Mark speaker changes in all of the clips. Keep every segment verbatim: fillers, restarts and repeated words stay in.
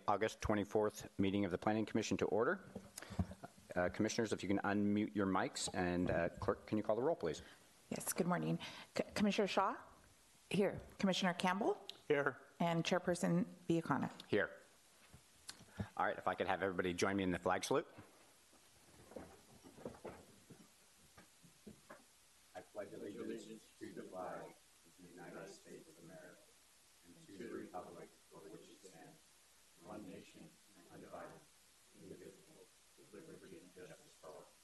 Speaker 1: August twenty-fourth meeting of the Planning Commission to order. Uh, commissioners, if you can unmute your mics, and uh, clerk, can you call the roll, please?
Speaker 2: Yes, good morning. C Commissioner Shaw? Here. Commissioner Campbell?
Speaker 3: Here.
Speaker 2: And Chairperson Biakana?
Speaker 1: Here. All right, if I could have everybody join me in the flag salute. I pledge allegiance to the flag of the United States of America and to the republic for which it stands, one nation, undivided, indivisible, with liberty and justice for all.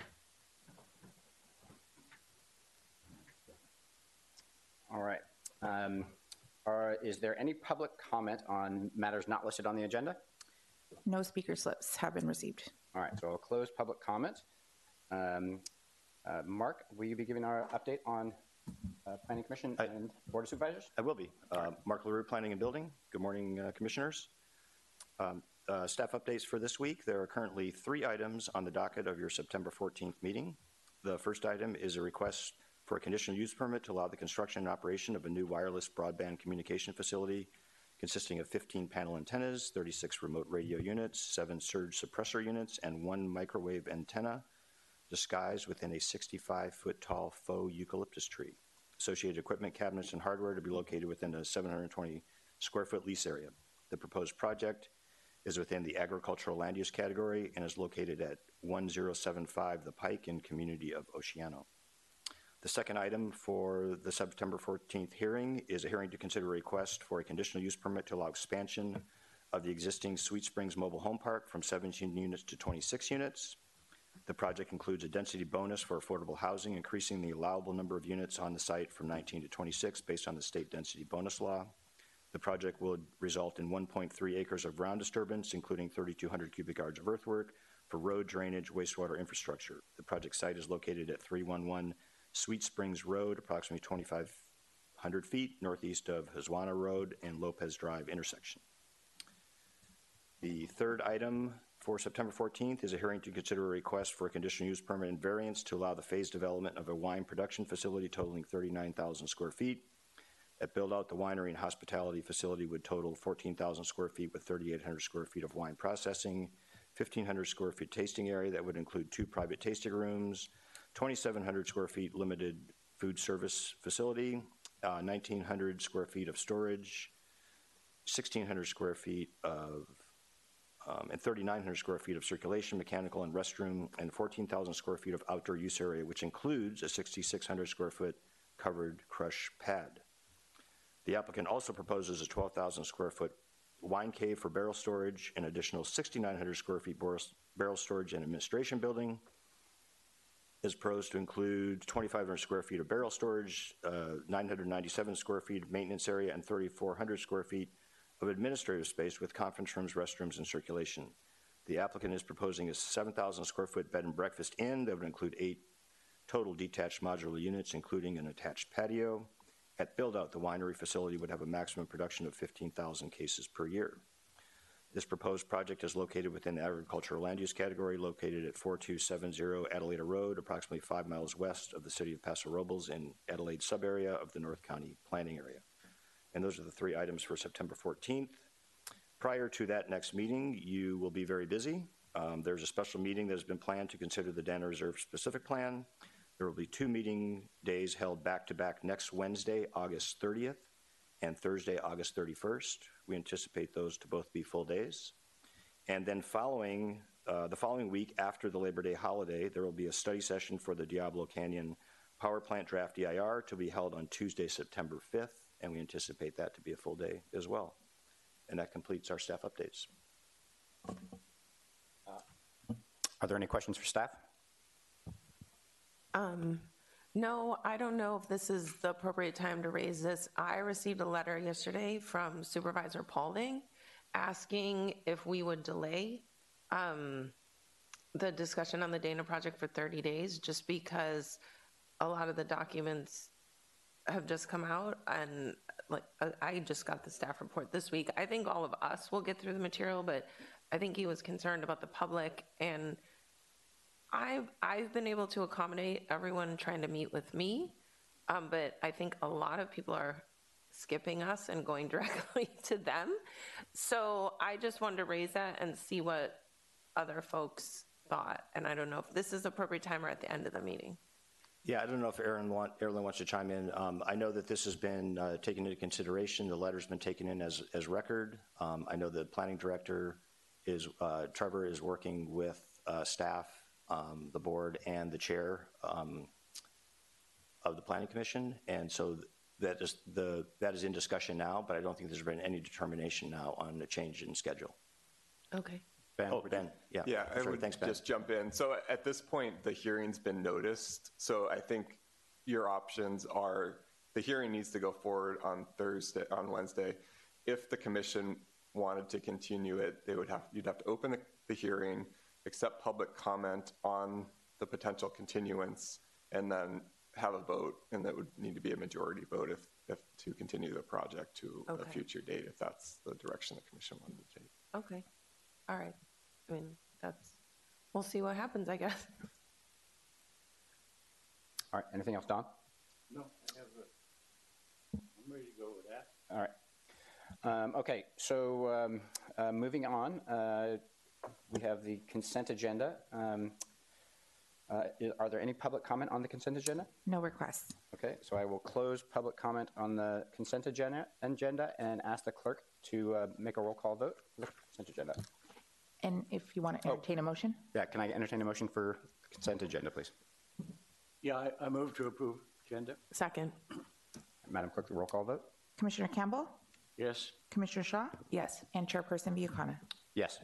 Speaker 1: All right. Um, are, is there any public comment on matters not listed on the agenda?
Speaker 2: No speaker slips have been received.
Speaker 1: All right, so I'll close public comment. Um, uh, Mark, will you be giving our update on uh, Planning Commission I, and Board of Supervisors?
Speaker 3: I will be. Uh, Mark LaRue, Planning and Building. Good morning, uh, Commissioners. Um, uh, staff updates for this week. There are currently three items on the docket of your September fourteenth meeting. The first item is a request for a conditional use permit to allow the construction and operation of a new wireless broadband communication facility consisting of fifteen panel antennas, thirty-six remote radio units, seven surge suppressor units, and one microwave antenna disguised within a sixty-five foot tall faux eucalyptus tree. Associated equipment, cabinets, and hardware to be located within a seven hundred twenty square foot lease area. The proposed project is within the agricultural land use category and is located at one zero seven five The Pike in community of Oceano. The second item for the September fourteenth hearing is a hearing to consider a request for a conditional use permit to allow expansion of the existing Sweet Springs Mobile Home Park from seventeen units to twenty-six units. The project includes a density bonus for affordable housing, increasing the allowable number of units on the site from nineteen to twenty-six based on the state density bonus law. The project will result in one point three acres of ground disturbance, including thirty-two hundred cubic yards of earthwork for road drainage, wastewater infrastructure. The project site is located at three one one Sweet Springs Road, approximately twenty-five hundred feet northeast of Hazwana Road and Lopez Drive intersection. The third item for September fourteenth is a hearing to consider a request for a conditional use permit and variance to allow the phased development of a wine production facility totaling thirty-nine thousand square feet. At build out, the winery and hospitality facility would total fourteen thousand square feet with thirty-eight hundred square feet of wine processing, fifteen hundred square feet tasting area that would include two private tasting rooms, twenty-seven hundred square feet limited food service facility, uh, nineteen hundred square feet of storage, sixteen hundred square feet of, um, and thirty-nine hundred square feet of circulation, mechanical, and restroom, and fourteen thousand square feet of outdoor use area, which includes a sixty-six hundred square foot covered crush pad. The applicant also proposes a twelve thousand square foot wine cave for barrel storage, an additional sixty-nine hundred square feet barrel storage and administration building, is proposed to include twenty-five hundred square feet of barrel storage, uh, nine hundred ninety-seven square feet of maintenance area, and thirty-four hundred square feet of administrative space with conference rooms, restrooms, and circulation. The applicant is proposing a seven thousand square foot bed and breakfast inn that would include eight total detached modular units, including an attached patio. At build out, the winery facility would have a maximum production of fifteen thousand cases per year. This proposed project is located within the agricultural land use category, located at four two seven zero Adelaide Road, approximately five miles west of the city of Paso Robles in Adelaide sub-area of the North County planning area. And those are the three items for September fourteenth. Prior to that next meeting, you will be very busy. Um, there's a special meeting that has been planned to consider the Dana Reserve specific plan. There will be two meeting days held back-to-back next Wednesday, August thirtieth, and Thursday, August thirty-first. We anticipate those to both be full days. And then following, uh, the following week after the Labor Day holiday, there will be a study session for the Diablo Canyon Power Plant Draft D I R to be held on Tuesday, September fifth, and we anticipate that to be a full day as well. And that completes our staff updates.
Speaker 1: Uh, are there any questions for staff?
Speaker 4: Um, no, I don't know if this is the appropriate time to raise this. I received a letter yesterday from Supervisor Paulding asking if we would delay um, the discussion on the Dana project for thirty days, just because a lot of the documents have just come out, and like I just got the staff report this week. I think all of us will get through the material, but I think he was concerned about the public, and I've, I've been able to accommodate everyone trying to meet with me, um, but I think a lot of people are skipping us and going directly to them. So I just wanted to raise that and see what other folks thought. And I don't know if this is appropriate time or at the end of the meeting.
Speaker 3: Yeah, I don't know if Aaron want, Erin wants to chime in. Um, I know that this has been uh, taken into consideration. The letter's been taken in as, as record. Um, I know the planning director is, uh, Trevor is working with uh, staff, um, the board, and the chair um, of the Planning Commission. And so that is, the, that is in discussion now, but I don't think there's been any determination now on the change in schedule.
Speaker 4: Okay.
Speaker 3: Ben,
Speaker 5: Oh,
Speaker 3: Ben, yeah.
Speaker 5: Yeah, I
Speaker 3: Sorry,
Speaker 5: would
Speaker 3: thanks, Ben.
Speaker 5: just jump in. So at this point, the hearing's been noticed. So I think your options are, the hearing needs to go forward on Thursday, on Wednesday. If the commission wanted to continue it, they would have, you'd have to open the, the hearing, accept public comment on the potential continuance, and then have a vote. And that would need to be a majority vote if, if to continue the project to
Speaker 4: Okay.
Speaker 5: a future date, if that's the direction the commission wanted to take.
Speaker 4: Okay. All right. I mean, that's, we'll see what happens, I guess.
Speaker 6: All right, anything else, Don?
Speaker 1: No, I have a, I'm ready to go with that.
Speaker 6: All right. Um, okay, so um, uh, moving on, uh, we have the consent agenda. Um, uh, i- are there any public comment on the consent agenda?
Speaker 2: No requests.
Speaker 6: Okay, so I will close public comment on the consent agenda, agenda and ask the clerk to uh, make a roll call vote for the consent agenda.
Speaker 2: And if you want to entertain a motion?
Speaker 6: Yeah, can I entertain a motion for consent agenda, please?
Speaker 1: Yeah, I, I move to approve agenda.
Speaker 4: Second.
Speaker 6: Madam Clerk, the roll call vote?
Speaker 2: Commissioner Campbell?
Speaker 1: Yes.
Speaker 2: Commissioner Shaw?
Speaker 4: Yes.
Speaker 2: And Chairperson Biakana.
Speaker 6: Yes.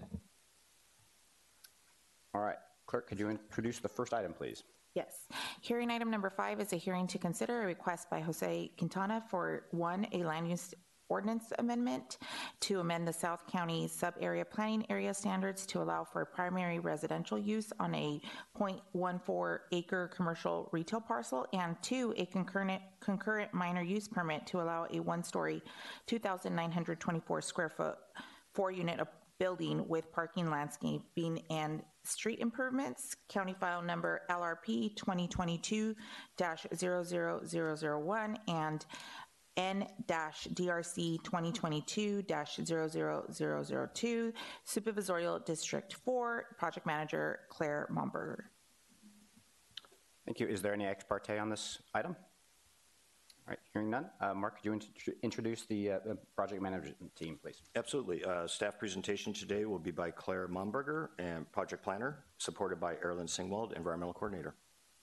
Speaker 6: All right, Clerk, could you introduce the first item, please?
Speaker 2: Yes. Hearing item number five is a hearing to consider a request by Jose Quintana for, one, a land use ordinance amendment to amend the South County sub-area planning area standards to allow for primary residential use on a zero point one four acre commercial retail parcel, and two, a concurrent concurrent minor use permit to allow a one-story, two thousand nine hundred twenty-four square foot, four-unit building with parking, landscaping, and street improvements, county file number L R P twenty twenty-two dash zero zero zero zero one and N D R C twenty twenty-two dash zero zero zero zero two, Supervisorial District four, Project Manager Claire Momberger.
Speaker 6: Thank you. Is there any ex parte on this item? All right, hearing none. Uh, Mark, could you int- introduce the, uh, the project management team, please?
Speaker 3: Absolutely. Uh, staff presentation today will be by Claire Momberger, and project planner, supported by Erilyn Singwald, environmental coordinator.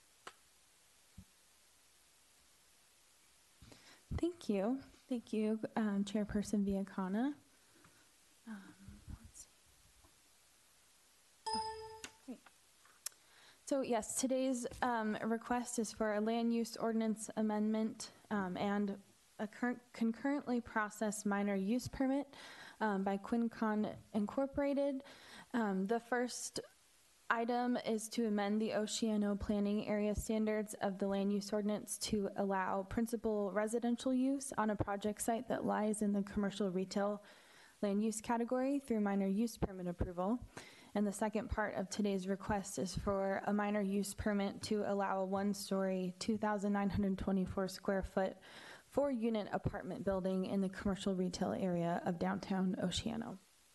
Speaker 7: Thank you. Thank you, um, Chairperson Biakana. Um, let's see. Oh, great. So yes, today's um, request is for a land use ordinance amendment um, and a cur- concurrently processed minor use permit um, by QuinCon Incorporated. Um, the first item is to amend the Oceano Planning Area Standards of the Land Use Ordinance to allow principal residential use on a project site that lies in the commercial retail land use category through minor use permit approval. And the second part of today's request is for a minor use permit to allow a one-story, two thousand nine hundred twenty-four square foot, four-unit apartment building in the commercial retail area of downtown Oceano.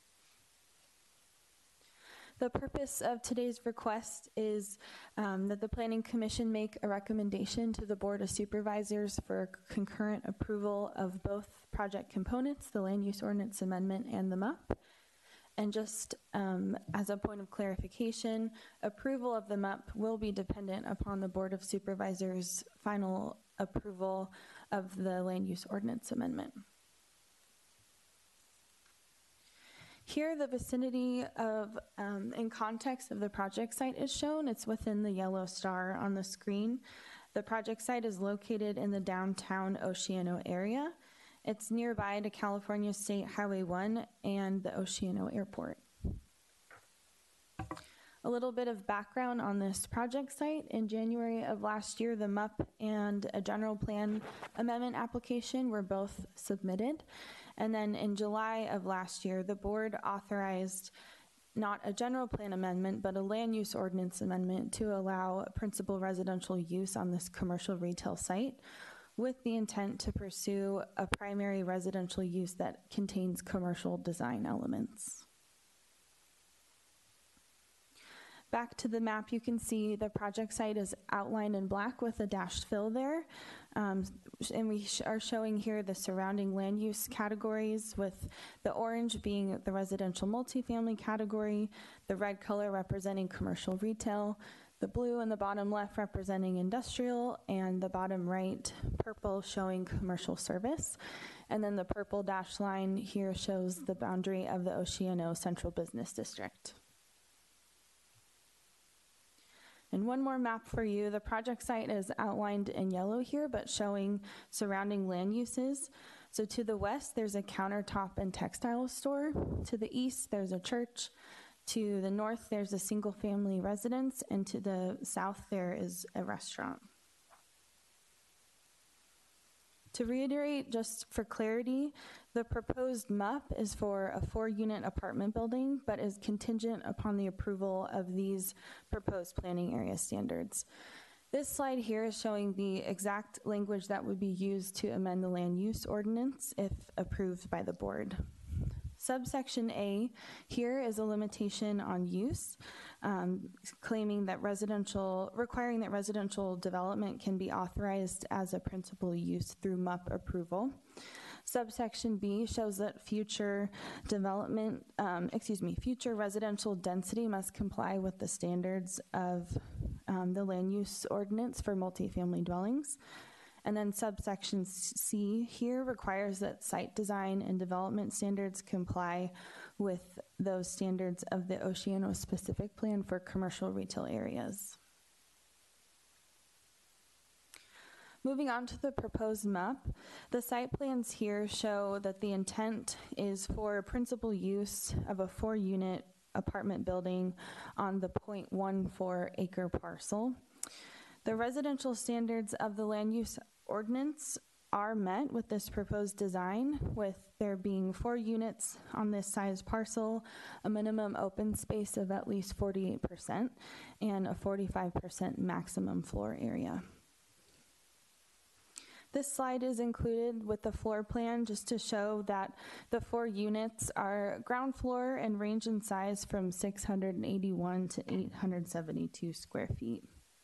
Speaker 7: The purpose of today's request is um, that the Planning Commission make a recommendation to the Board of Supervisors for concurrent approval of both project components, the Land Use Ordinance Amendment and the M U P. And just um, as a point of clarification, approval of the M U P will be dependent upon the Board of Supervisors' final approval of the Land Use Ordinance Amendment. Here, the vicinity of, um, in context of the project site is shown. It's within the yellow star on the screen. The project site is located in the downtown Oceano area. It's nearby to California State Highway one and the Oceano Airport. A little bit of background on this project site. In January of last year, the M U P and a general plan amendment application were both submitted. And then in July of last year, the board authorized not a general plan amendment, but a land use ordinance amendment to allow principal residential use on this commercial retail site. with the intent to pursue a primary residential use that contains commercial design elements. Back to the map, you can see the project site is outlined in black with a dashed fill there. Um, and we sh are showing here the surrounding land use categories, with the orange being the residential multifamily category, the red color representing commercial retail, the blue in the bottom left representing industrial, and the bottom right purple showing commercial service. And then the purple dashed line here shows the boundary of the Oceano Central Business District. And one more map for you. The project site is outlined in yellow here, but showing surrounding land uses. So to the west, there's a countertop and textile store. To the east, there's a church. To the north, there's a single family residence. And to the south, there is a restaurant. To reiterate, just for clarity, the proposed M U P is for a four-unit apartment building, but is contingent upon the approval of these proposed planning area standards. This slide here is showing the exact language that would be used to amend the land use ordinance if approved by the board. Subsection A here is a limitation on use, um, claiming that residential, requiring that residential development can be authorized as a principal use through M U P approval. Subsection B shows that future development, um, excuse me, future residential density must comply with the standards of um, the land use ordinance for multifamily dwellings. And then subsection C here requires that site design and development standards comply with those standards of the Oceano specific plan for commercial retail areas. Moving on to the proposed M U P, the site plans here show that the intent is for principal use of a four-unit apartment building on the zero point one four acre parcel. The residential standards of the land use ordinance are met with this proposed design, with there being four units on this size parcel, a minimum open space of at least forty-eight percent, and a forty-five percent maximum floor area. This slide is included with the floor plan just to show that the four units are ground floor and range in size from six hundred eighty-one to eight hundred seventy-two square feet.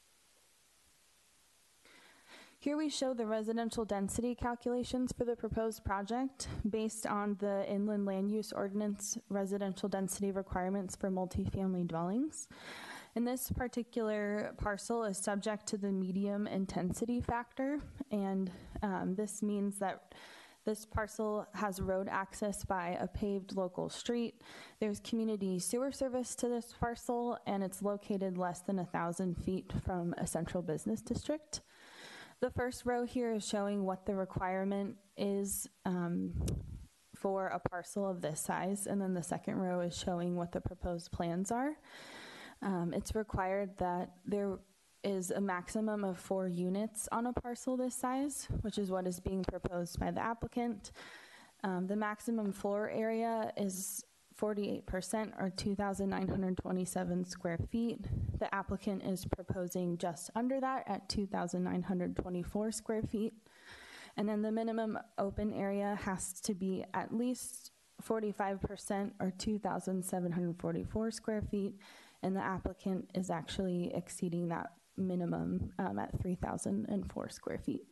Speaker 7: Here we show the residential density calculations for the proposed project based on the Inland Land Use Ordinance residential density requirements for multifamily dwellings. And this particular parcel is subject to the medium intensity factor, and um, this means that this parcel has road access by a paved local street. There's community sewer service to this parcel, and it's located less than a thousand feet from a central business district. The first row here is showing what the requirement is um, for a parcel of this size, and then the second row is showing what the proposed plans are. Um, it's required that there is a maximum of four units on a parcel this size, which is what is being proposed by the applicant. Um, the maximum floor area is forty-eight percent, or two thousand nine hundred twenty-seven square feet. The applicant is proposing just under that at two thousand nine hundred twenty-four square feet. And then the minimum open area has to be at least forty-five percent, or two thousand seven hundred forty-four square feet. And the applicant is actually exceeding that minimum um, at three thousand four square feet.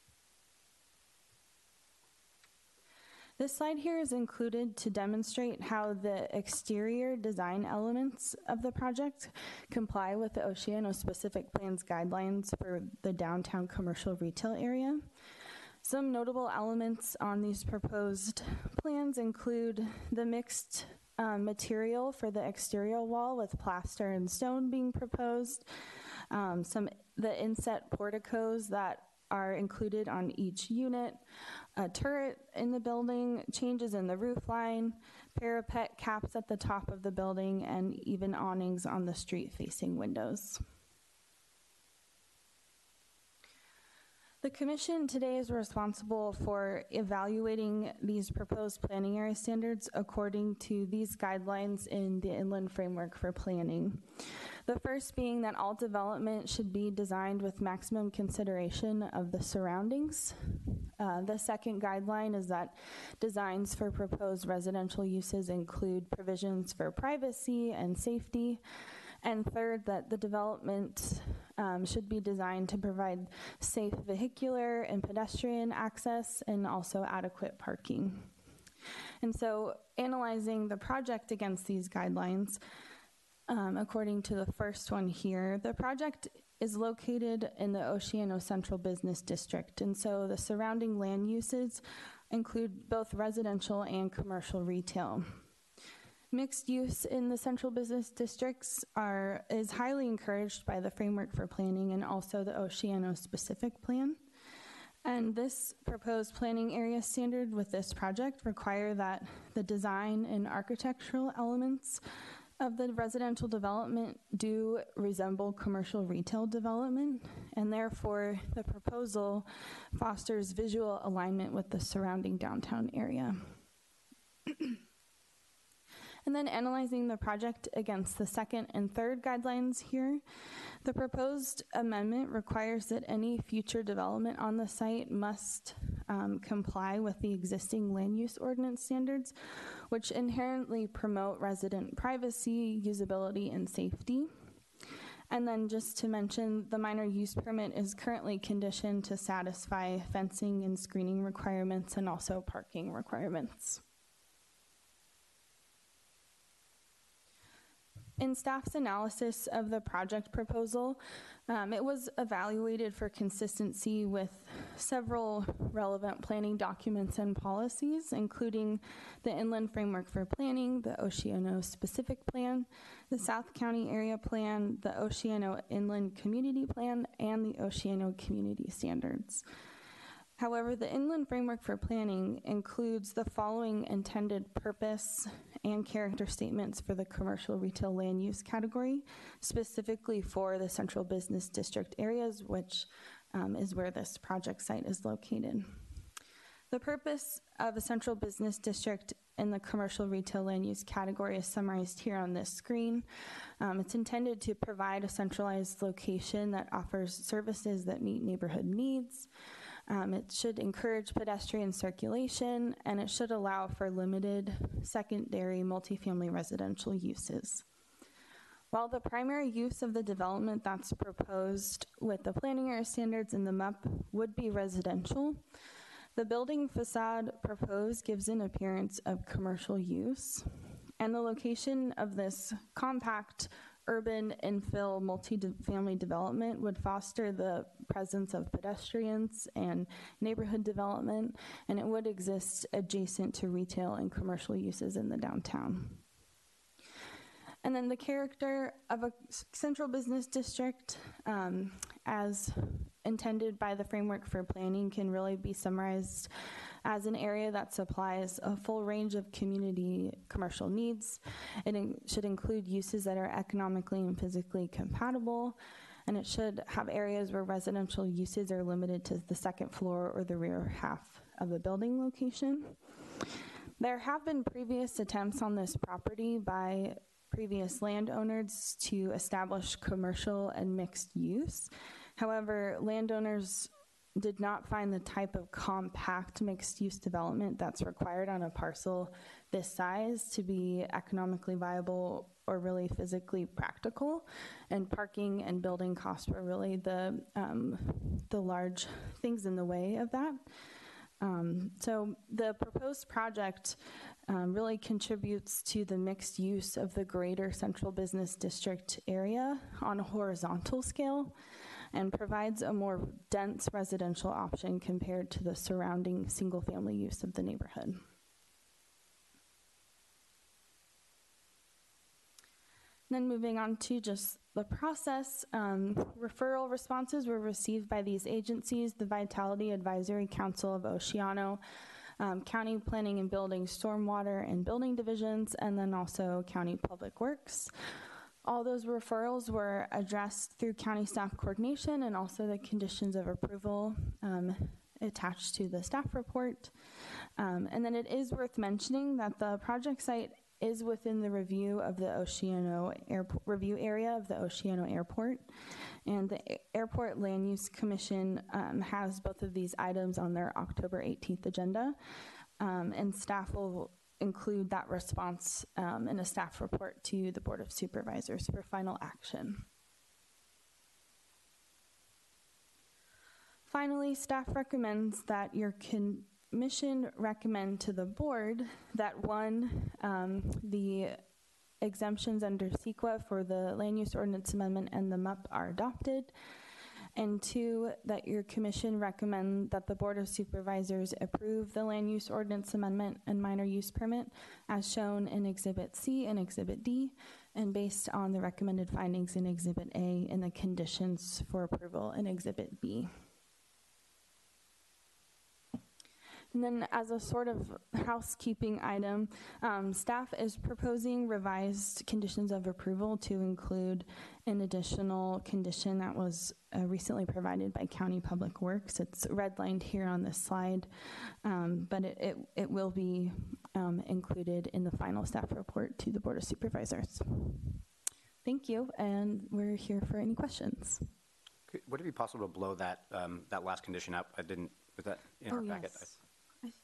Speaker 7: This slide here is included to demonstrate how the exterior design elements of the project comply with the Oceano specific plans guidelines for the downtown commercial retail area. Some notable elements on these proposed plans include the mixed um, material for the exterior wall with plaster and stone being proposed, um, some the inset porticos that are included on each unit, a turret in the building, changes in the roof line, parapet caps at the top of the building, and even awnings on the street-facing windows. The Commission today is responsible for evaluating these proposed planning area standards according to these guidelines in the Inland Framework for Planning. The first being that all development should be designed with maximum consideration of the surroundings. Uh, the second guideline is that designs for proposed residential uses include provisions for privacy and safety. And third, that the development um, should be designed to provide safe vehicular and pedestrian access and also adequate parking. And so analyzing the project against these guidelines, um, according to the first one here, the project is located in the Oceano Central Business District. And so the surrounding land uses include both residential and commercial retail. Mixed use in the central business districts are is highly encouraged by the Framework for Planning and also the Oceano Specific Plan. And this proposed planning area standard with this project require that the design and architectural elements of the residential development do resemble commercial retail development, and therefore the proposal fosters visual alignment with the surrounding downtown area. And then analyzing the project against the second and third guidelines here, the proposed amendment requires that any future development on the site must um, comply with the existing land use ordinance standards, which inherently promote resident privacy, usability, and safety. And then just to mention, the minor use permit is currently conditioned to satisfy fencing and screening requirements and also parking requirements. In staff's analysis of the project proposal, um, it was evaluated for consistency with several relevant planning documents and policies, including the Inland Framework for Planning, the Oceano Specific Plan, the South County Area Plan, the Oceano Inland Community Plan, and the Oceano Community Standards. However, the Inland Framework for Planning includes the following intended purpose and character statements for the commercial retail land use category, specifically for the central business district areas, which um, is where this project site is located. The purpose of a central business district in the commercial retail land use category is summarized here on this screen. Um, it's intended to provide a centralized location that offers services that meet neighborhood needs. Um, it should encourage pedestrian circulation, and it should allow for limited secondary multifamily residential uses. While the primary use of the development that's proposed with the planning area standards in the M U P would be residential, the building facade proposed gives an appearance of commercial use, and the location of this compact urban infill multi-family development would foster the presence of pedestrians and neighborhood development, and it would exist adjacent to retail and commercial uses in the downtown. And then the character of a central business district, um, as intended by the Framework for Planning, can really be summarized as an area that supplies a full range of community commercial needs. It in, should include uses that are economically and physically compatible, and it should have areas where residential uses are limited to the second floor or the rear half of the building location. There have been previous attempts on this property by previous landowners to establish commercial and mixed use. However, landowners did not find the type of compact mixed-use development that's required on a parcel this size to be economically viable or really physically practical, and parking and building costs were really the, um, the large things in the way of that. Um, so the proposed project um, really contributes to the mixed use of the greater central business district area on a horizontal scale, and provides a more dense residential option compared to the surrounding single-family use of the neighborhood. Then moving on to just the process, um, referral responses were received by these agencies: the Vitality Advisory Council of Oceano, um, County Planning and Building, Stormwater and Building Divisions, and then also County Public Works. All those referrals were addressed through county staff coordination and also the conditions of approval um, attached to the staff report. Um, and then it is worth mentioning that the project site is within the review of the Oceano Airport, review area of the Oceano Airport. And the A- Airport Land Use Commission um, has both of these items on their October eighteenth agenda. Um, and staff will include that response um, in a staff report to the Board of Supervisors for final action. Finally, staff recommends that your commission recommend to the board that one, um, the exemptions under CEQA for the Land Use Ordinance Amendment and the M U P are adopted, and two, that your commission recommend that the Board of Supervisors approve the Land Use Ordinance Amendment and minor use permit as shown in Exhibit C and Exhibit D, and based on the recommended findings in Exhibit A and the conditions for approval in Exhibit B. And then as a sort of housekeeping item, um, staff is proposing revised conditions of approval to include an additional condition that was uh, recently provided by County Public Works. It's redlined here on this slide, um, but it, it, it will be um, included in the final staff report to the Board of Supervisors. Thank you, and we're here for any questions.
Speaker 6: Could- Would it be possible to blow that, um, that last condition up? I didn't, was that in our
Speaker 7: Oh,
Speaker 6: packet?
Speaker 7: yes. I think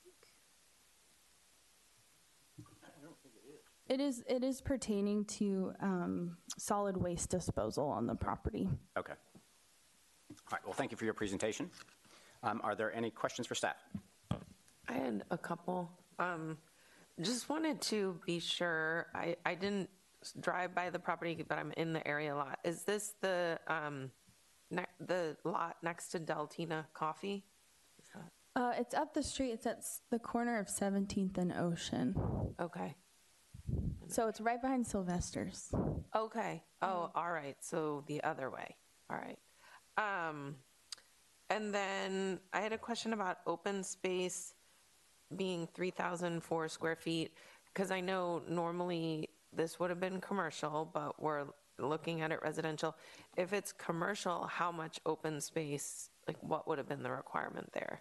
Speaker 7: it is. It is pertaining to um, solid waste disposal on the property.
Speaker 6: Okay. All right, well, thank you for your presentation. Um, Are there any questions for staff?
Speaker 4: I had a couple. Um, just wanted to be sure, I, I didn't drive by the property, but I'm in the area a lot. Is this the, um, ne- the lot next to Deltina Coffee? Is that-
Speaker 7: Uh, it's up the street. It's at s- the corner of seventeenth and Ocean.
Speaker 4: Okay.
Speaker 7: So it's right behind Sylvester's.
Speaker 4: Okay. Oh, all right. So the other way. All right. Um, and then I had a question about open space being three thousand four square feet, because I know normally this would have been commercial, but we're looking at it residential. If it's commercial, how much open space, like what would have been the requirement there?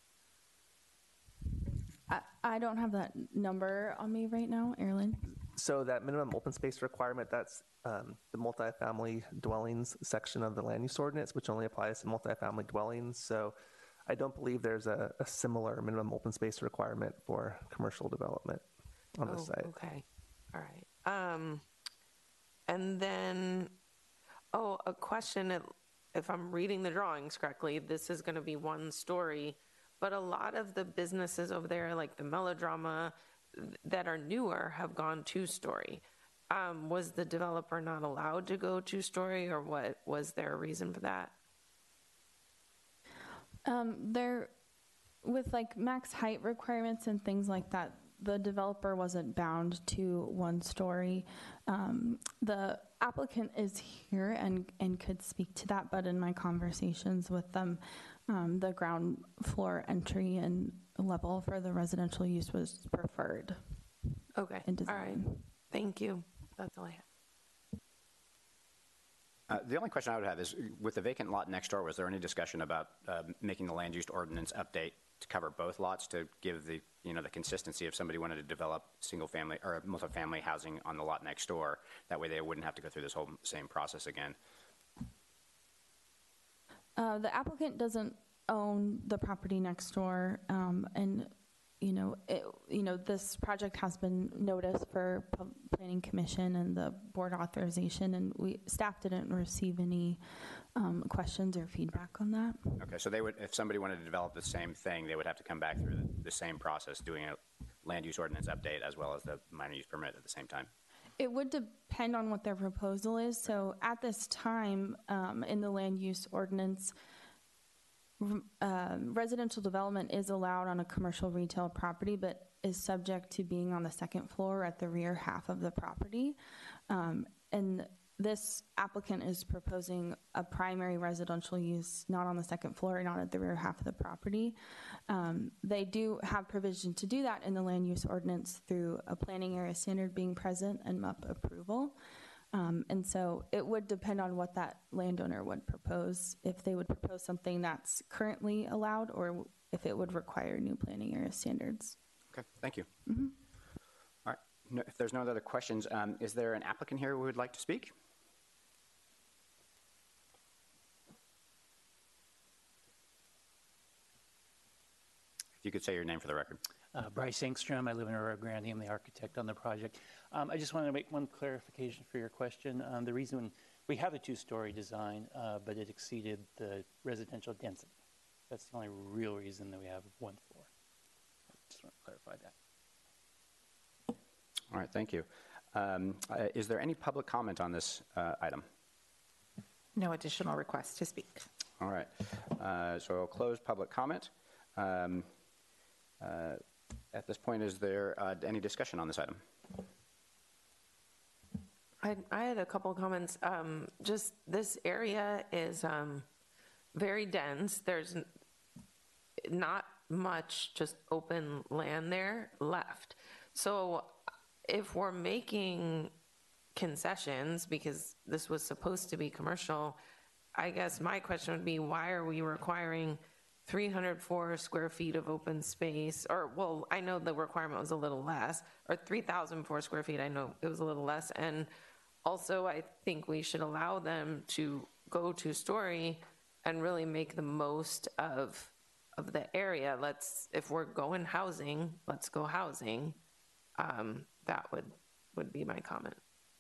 Speaker 7: I, I don't have that number on me right now, Erin.
Speaker 8: So that minimum open space requirement, that's um, the multifamily dwellings section of the land use ordinance, which only applies to multifamily dwellings. So I don't believe there's a, a similar minimum open space requirement for commercial development on the
Speaker 4: Oh,
Speaker 8: site.
Speaker 4: okay. All right. Um, and then, oh, a question, if- if I'm reading the drawings correctly, this is going to be one story, but a lot of the businesses over there, like the Melodrama, th- that are newer have gone two-story. Um, was the developer not allowed to go two-story, or what, was there a reason for that?
Speaker 7: Um, there, with like max height requirements and things like that, the developer wasn't bound to one story. Um, the applicant is here and, and could speak to that, but in my conversations with them, um, the ground floor entry and level for the residential use was preferred
Speaker 4: Okay,
Speaker 7: in
Speaker 4: all right.
Speaker 7: design.
Speaker 4: Thank you. That's all I have.
Speaker 6: Uh, The only question I would have is, with the vacant lot next door, was there any discussion about uh, making the land use ordinance update to cover both lots to give the, you know, the consistency if somebody wanted to develop single family or multifamily housing on the lot next door? That way they wouldn't have to go through this whole same process again.
Speaker 7: Uh, the applicant doesn't own the property next door, um, and you know, it, you know, this project has been noticed for Pub- Planning Commission and the board authorization, and we staff didn't receive any um, questions or feedback on that.
Speaker 6: Okay, so they would, if somebody wanted to develop the same thing, they would have to come back through the, the same process, doing a land use ordinance update as well as the minor use permit at the same time.
Speaker 7: It would depend on what their proposal is. So at this time, um, in the land use ordinance, r- um, residential development is allowed on a commercial retail property, but is subject to being on the second floor at the rear half of the property. Um, and this applicant is proposing a primary residential use, not on the second floor, not at the rear half of the property. Um, they do have provision to do that in the land use ordinance through a planning area standard being present and M U P approval. Um, and so it would depend on what that landowner would propose, if they would propose something that's currently allowed or if it would require new planning area standards.
Speaker 6: Okay, thank you.
Speaker 7: Mm-hmm.
Speaker 6: All right, no, if there's no other questions, um, is there an applicant here who would like to speak? If you could say your name for the record.
Speaker 9: Uh, Bryce Engstrom, I live in Rio Grande. I'm the architect on the project. Um, I just wanted to make one clarification for your question. Um, the reason we have a two-story design, uh, but it exceeded the residential density. That's the only real reason that we have one floor. I just want to clarify that.
Speaker 6: All right, thank you. Um, uh, is there any public comment on this uh, item?
Speaker 2: No additional requests to speak.
Speaker 6: All right, uh, so I'll close public comment. Um, uh, at this point, is there uh, any discussion on this item?
Speaker 4: I, I had a couple of comments. Um, just this area is um, very dense. There's n- not much just open land there left. So if we're making concessions, because this was supposed to be commercial, I guess my question would be, why are we requiring three hundred four square feet of open space? Or, well, I know the requirement was a little less, or three thousand four square feet, I know it was a little less. And also, I think we should allow them to go two-story and really make the most of of the area. Let's, if we're going housing, let's go housing. Um, that would would be my comment.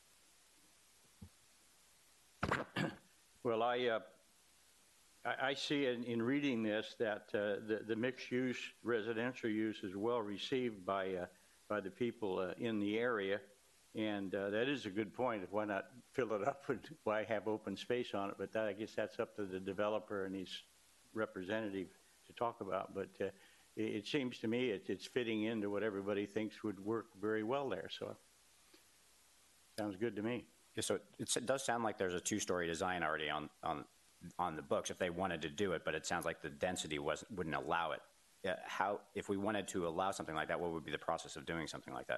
Speaker 10: Well, I uh, I, I see in, in reading this that uh, the, the mixed-use residential use is well received by uh, by the people uh, in the area, and uh, that is a good point. Why not fill it up and why have open space on it? But that, I guess that's up to the developer and his representative to talk about. But uh, it, it seems to me it, it's fitting into what everybody thinks would work very well there. So sounds good to me.
Speaker 6: Yeah, so it's, it does sound like there's a two-story design already on, on, on the books if they wanted to do it, but it sounds like the density wasn't, wouldn't allow it. Uh, how, if we wanted to allow something like that, what would be the process of doing something like that?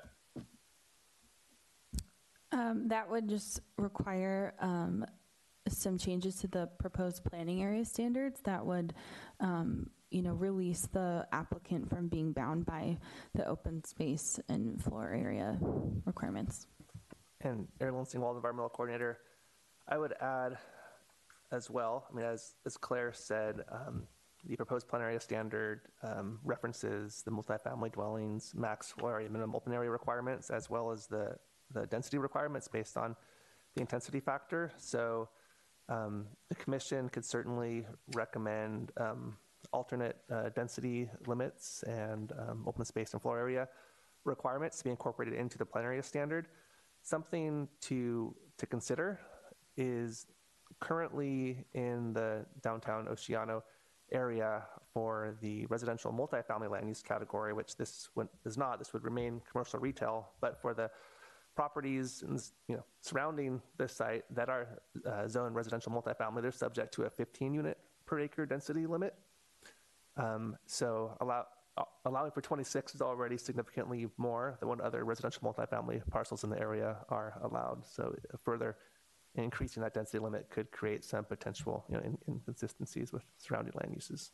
Speaker 7: Um, that would just require um, some changes to the proposed planning area standards that would, um, you know, release the applicant from being bound by the open space and floor area requirements.
Speaker 8: And Aaron Linsingwald, environmental coordinator. I would add as well, I mean, as, as Claire said, um, the proposed plan area standard um, references the multifamily dwellings, max floor area, minimum open area requirements, as well as the, the density requirements based on the intensity factor. So um, the commission could certainly recommend um, alternate uh, density limits and um, open space and floor area requirements to be incorporated into the plan area standard. Something to to consider is currently in the downtown Oceano area for the residential multifamily land use category, which this would, is not. This would remain commercial retail, but for the properties in, you know, surrounding this site that are uh, zoned residential multifamily, they're subject to a fifteen unit per acre density limit. Um, so allow. Allowing for twenty-six is already significantly more than what other residential multifamily parcels in the area are allowed. So further increasing that density limit could create some potential, you know, in, inconsistencies with surrounding land uses.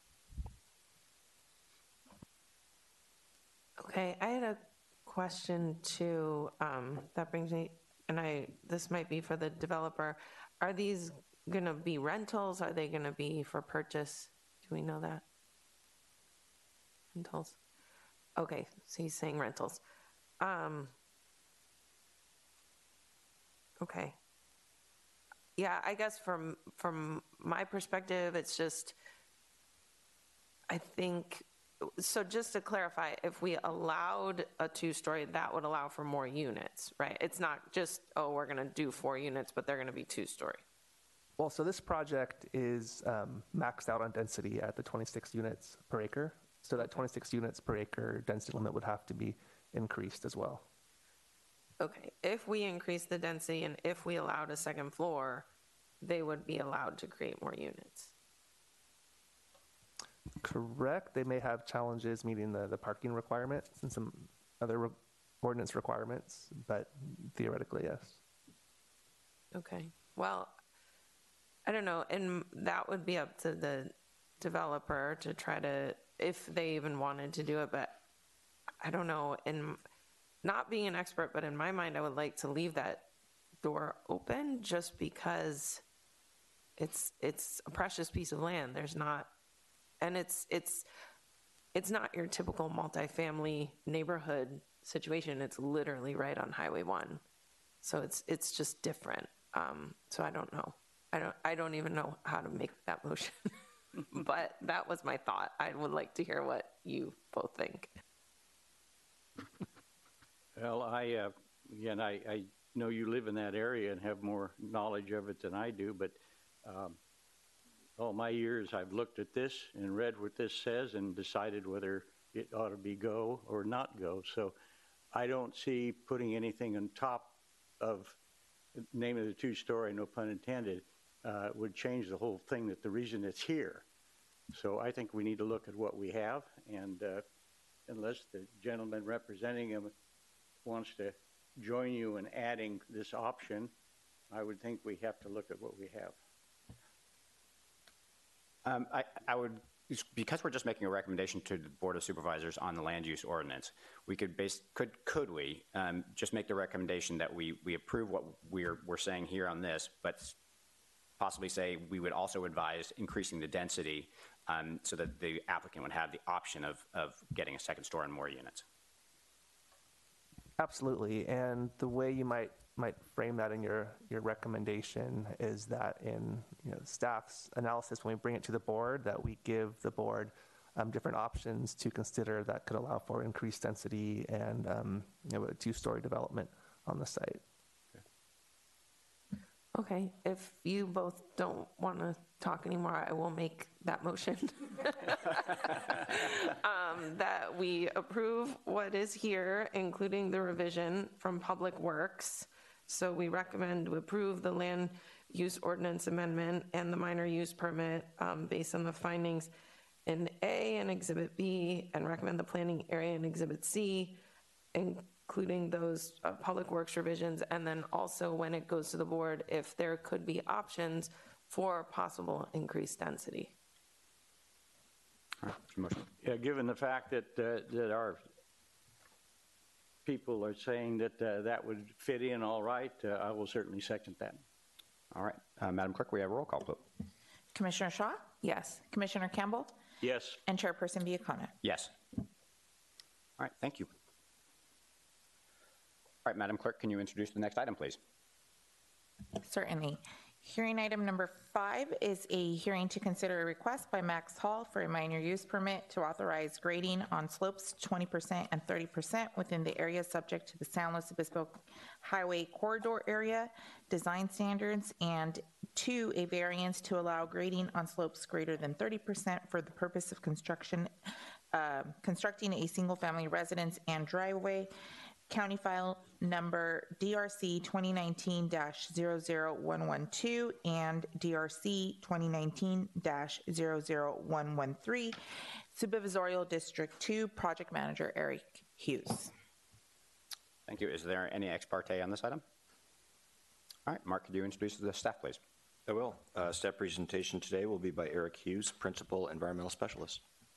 Speaker 4: Okay, I had a question too. Um, that brings me, and I this might be for the developer. Are these going to be rentals? Are they going to be for purchase? Do we know that? Rentals. Okay, so he's saying rentals. Um, okay. Yeah, I guess from from my perspective, it's just, I think, so just to clarify, if we allowed a two-story, that would allow for more units, right? It's not just, oh, we're going to do four units, but they're going to be two-story.
Speaker 8: Well, so this project is um, maxed out on density at the twenty-six units per acre. So that twenty-six units per acre density limit would have to be increased as well.
Speaker 4: Okay, if we increase the density and if we allowed a second floor, they would be allowed to create more units.
Speaker 8: Correct. They may have challenges meeting the, the parking requirements and some other re- ordinance requirements, but theoretically, yes.
Speaker 4: Okay, well, I don't know, and that would be up to the developer to try to, if they even wanted to do it, but I don't know, and not being an expert, but in my mind, I would like to leave that door open just because it's it's a precious piece of land. There's not, and it's it's it's not your typical multifamily neighborhood situation. It's literally right on Highway One, so it's it's just different. Um, so I don't know. I don't I don't even know how to make that motion. But that was my thought. I would like to hear what you both think.
Speaker 10: Well, I, uh, again, I, I know you live in that area and have more knowledge of it than I do, but um, all my years I've looked at this and read what this says and decided whether it ought to be go or not go. So I don't see putting anything on top of the name of the two-story, no pun intended, uh, would change the whole thing, that the reason it's here. So I think we need to look at what we have, and uh, unless the gentleman representing him wants to join you in adding this option, I would think we have to look at what we have.
Speaker 6: Um, I, I would, because we're just making a recommendation to the Board of Supervisors on the land use ordinance, we could base, could, could we um, just make the recommendation that we, we approve what we're, we're saying here on this, but possibly say we would also advise increasing the density um, so that the applicant would have the option of, of getting a second store and more units.
Speaker 8: Absolutely, and the way you might might frame that in your your recommendation is that in you know staff's analysis, when we bring it to the board, that we give the board um, different options to consider that could allow for increased density and um, you know a two-story development on the site.
Speaker 4: Okay, if you both don't want to talk anymore, I will make that motion. um, that we approve what is here, including the revision from Public Works. So we recommend to approve the land use ordinance amendment and the minor use permit um, based on the findings in A and Exhibit B, and recommend the planning area in Exhibit C, including those uh, Public Works revisions, and then also when it goes to the board, if there could be options for possible increased density.
Speaker 6: All right, motion.
Speaker 10: Yeah, given the fact that uh, that our people are saying that uh, that would fit in all right, uh, I will certainly second that.
Speaker 6: All right, uh, Madam Clerk, we have a roll call vote.
Speaker 2: Commissioner Shaw?
Speaker 4: Yes.
Speaker 2: Commissioner Campbell?
Speaker 10: Yes.
Speaker 2: And Chairperson Viacona?
Speaker 6: Yes. All right, thank you. All right, Madam Clerk, can you introduce the next item, please?
Speaker 2: Certainly. Hearing item number five is a hearing to consider a request by Max Hall for a minor use permit to authorize grading on slopes twenty percent and thirty percent within the area subject to the San Luis Obispo Highway Corridor area design standards, and two, a variance to allow grading on slopes greater than thirty percent for the purpose of construction, uh, constructing a single-family residence and driveway. County file number D R C twenty nineteen dash zero zero one one two and D R C twenty nineteen dash zero zero one one three, Supervisorial District two, Project Manager Eric Hughes.
Speaker 6: Thank you. Is there any ex parte on this item? All right, Mark, could you introduce the staff, please?
Speaker 3: I will. Uh, staff presentation today will be by Eric Hughes, Principal Environmental Specialist.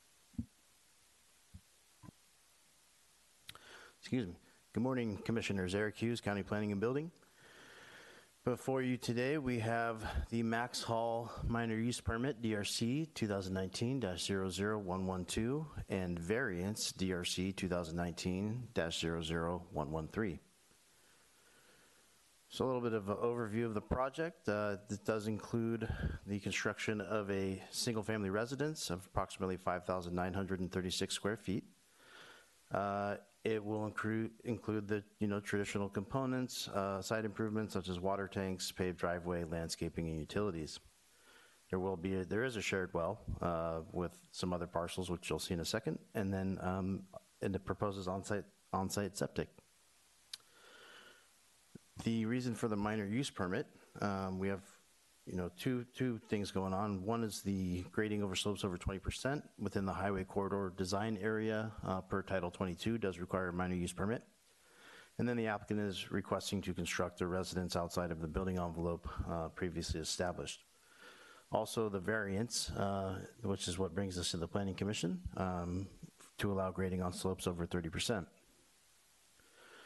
Speaker 11: Excuse me. Good morning, Commissioners. Eric Hughes, County Planning and Building. Before you today, we have the Max Hall Minor Use Permit, D R C twenty nineteen dash zero zero one one two, and variance D R C twenty nineteen dash zero zero one one three. So a little bit of an overview of the project. Uh, this does include the construction of a single-family residence of approximately five thousand nine hundred thirty-six square feet. Uh, It will include include the you know traditional components, uh, site improvements such as water tanks, paved driveway, landscaping, and utilities. There will be a, there is a shared well uh, with some other parcels, which you'll see in a second, and then um, and it proposes on-site on-site septic. The reason for the minor use permit, um, we have you know two two things going on. One is the grading over slopes over twenty percent within the highway corridor design area uh, per Title twenty-two does require a minor use permit. And then the applicant is requesting to construct a residence outside of the building envelope uh, previously established. Also, the variance, uh, which is what brings us to the Planning Commission, um, to allow grading on slopes over thirty percent.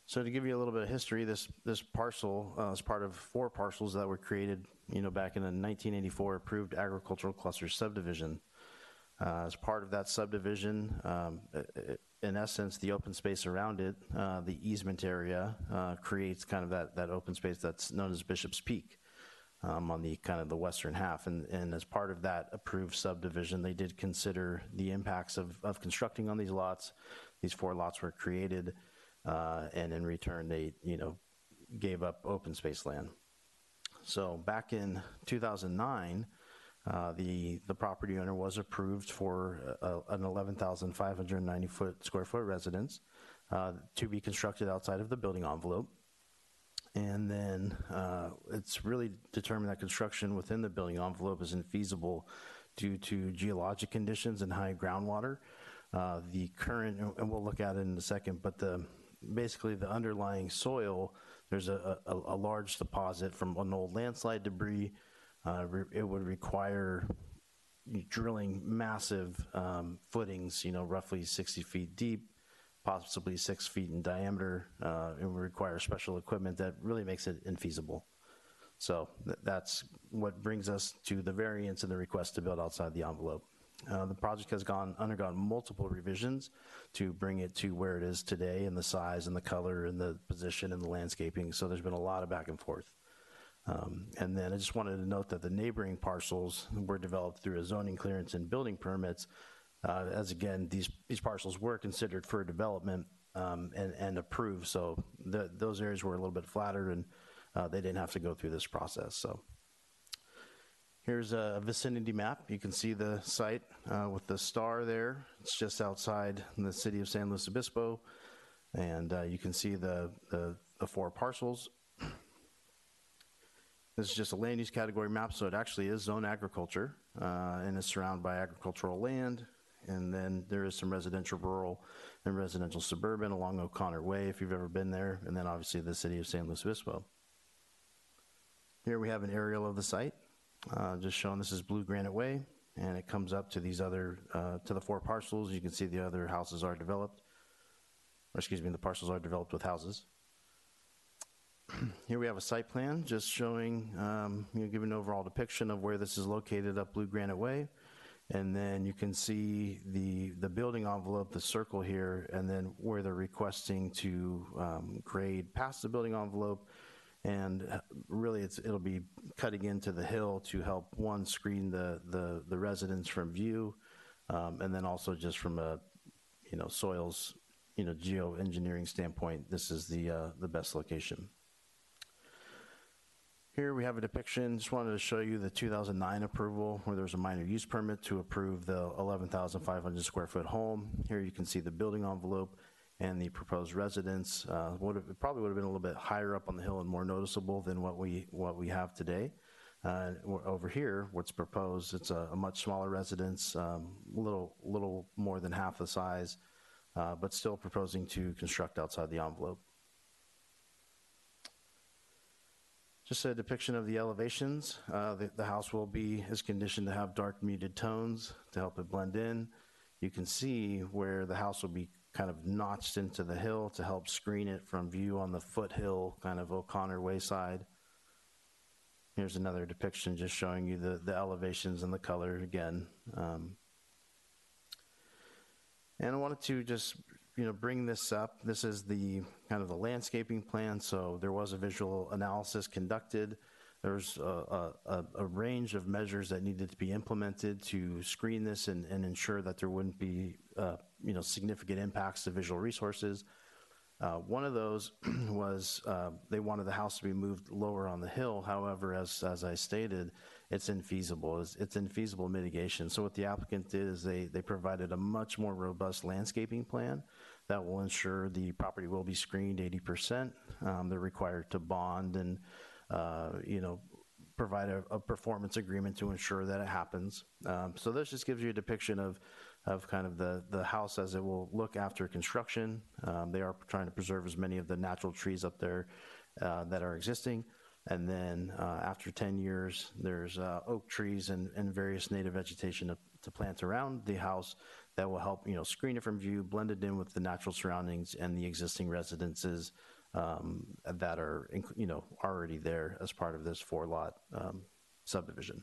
Speaker 11: So to give you a little bit of history, this this parcel uh, is part of four parcels that were created, you know, back in a nineteen eighty-four approved agricultural cluster subdivision. Uh, as part of that subdivision, um, in essence, the open space around it, uh, the easement area, uh, creates kind of that that open space that's known as Bishop's Peak. Um, on the kind of the western half. And, and as part of that approved subdivision, they did consider the impacts of, of constructing on these lots. These four lots were created, uh, and in return, they, you know, gave up open space land. So back in two thousand nine, uh, the, the property owner was approved for a, an eleven thousand five hundred ninety foot square foot residence uh, to be constructed outside of the building envelope. And then uh, it's really determined that construction within the building envelope is infeasible due to geologic conditions and high groundwater. Uh, the current, and we'll look at it in a second, but the basically the underlying soil, there's a, a, a large deposit from an old landslide debris. Uh, re, it would require drilling massive um, footings, you know, roughly sixty feet deep, possibly six feet in diameter. Uh, it would require special equipment that really makes it infeasible. So th that's what brings us to the variance and the request to build outside the envelope. Uh, the project has gone undergone multiple revisions to bring it to where it is today in the size and the color and the position and the landscaping. So there's been a lot of back and forth. Um, and then I just wanted to note that the neighboring parcels were developed through a zoning clearance and building permits. Uh, as again, these, these parcels were considered for development um, and, and approved, so the, those areas were a little bit flatter and uh, they didn't have to go through this process. So here's a vicinity map. You can see the site uh, with the star there. It's just outside the city of San Luis Obispo, and uh, you can see the, the, the four parcels. This is just a land use category map, so it actually is zone agriculture, uh, and it's surrounded by agricultural land. And then there is some residential rural and residential suburban along O'Connor Way, if you've ever been there, and then obviously the city of San Luis Obispo. Here we have an aerial of the site, uh, just showing this is Blue Granite Way, and it comes up to these other, uh, to the four parcels. You can see the other houses are developed, or excuse me, the parcels are developed with houses. Here we have a site plan just showing, um, you know, giving an overall depiction of where this is located up Blue Granite Way. And then you can see the, the building envelope, the circle here, and then where they're requesting to um, grade past the building envelope. And really it's, it'll be cutting into the hill to help, one, screen the, the, the residents from view, um, and then also just from a, you know, soils, you know, geoengineering standpoint, this is the, uh, the best location. Here we have a depiction. Just wanted to show you the two thousand nine approval where there was a minor use permit to approve the eleven thousand five hundred square foot home. Here you can see the building envelope and the proposed residence. Uh, would have, it probably would have been a little bit higher up on the hill and more noticeable than what we what we have today. Uh, over here, what's proposed, it's a, a much smaller residence, um, little little more than half the size, uh, but still proposing to construct outside the envelope. Just a depiction of the elevations. Uh, the, the house will be, is conditioned to have dark muted tones to help it blend in. You can see where the house will be kind of notched into the hill to help screen it from view on the foothill, kind of O'Connor Wayside. Here's another depiction just showing you the, the elevations and the color again. Um, and I wanted to just, you know, bring this up. This is the kind of the landscaping plan. So there was a visual analysis conducted. There's a, a, a range of measures that needed to be implemented to screen this and, and ensure that there wouldn't be, uh, you know, significant impacts to visual resources. Uh, one of those was uh, they wanted the house to be moved lower on the hill. However, as, as I stated, it's infeasible. It's, it's infeasible mitigation. So what the applicant did is they, they provided a much more robust landscaping plan that will ensure the property will be screened eighty percent. Um, they're required to bond and, uh, you know, provide a, a performance agreement to ensure that it happens. Um, so this just gives you a depiction of of kind of the, the house as it will look after construction. Um, they are trying to preserve as many of the natural trees up there uh, that are existing. And then uh, after ten years, there's uh, oak trees and, and various native vegetation to, to plant around the house that will help, you know, screen it from view, blend it in with the natural surroundings and the existing residences um, that are, inc- you know, already there as part of this four-lot um, subdivision.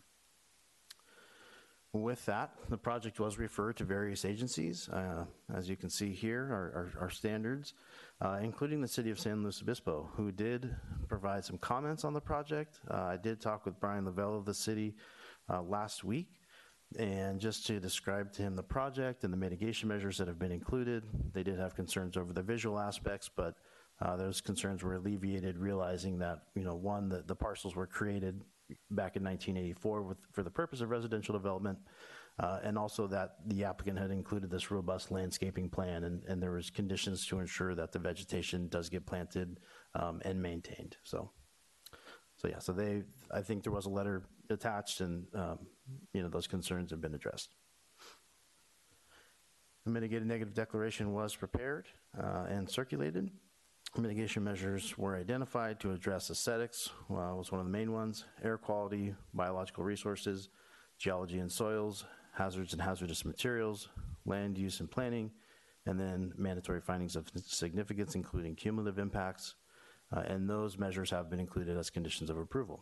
Speaker 11: With that, the project was referred to various agencies. Uh, as you can see here, our, our, our standards, uh, including the City of San Luis Obispo, who did provide some comments on the project. Uh, I did talk with Brian Lavelle of the city uh, last week, and just to describe to him the project and the mitigation measures that have been included. They did have concerns over the visual aspects, but uh, those concerns were alleviated, realizing that, you know, one, the, the parcels were created back in nineteen eighty-four with, for the purpose of residential development, uh, and also that the applicant had included this robust landscaping plan, and, and there was conditions to ensure that the vegetation does get planted um, and maintained. So, so yeah, so they, I think there was a letter attached, and um, you know, those concerns have been addressed. A mitigated negative declaration was prepared uh, and circulated. Mitigation measures were identified to address aesthetics, uh, was one of the main ones, air quality, biological resources, geology and soils, hazards and hazardous materials, land use and planning, and then mandatory findings of significance, including cumulative impacts, uh, and those measures have been included as conditions of approval.